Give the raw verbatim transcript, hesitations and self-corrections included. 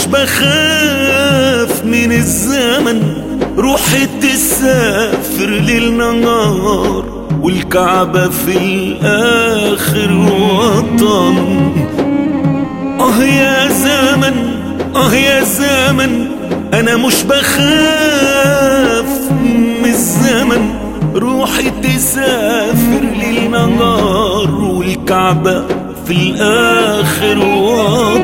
بخاف من الزمن، روحي تسافر ليل نهار والكعبة في الآخر وطن. اه يا زمن، اه يا زمن، انا مش بخاف من الزمن، روحي تسافر ليل نهار والكعبة في الآخر وطن.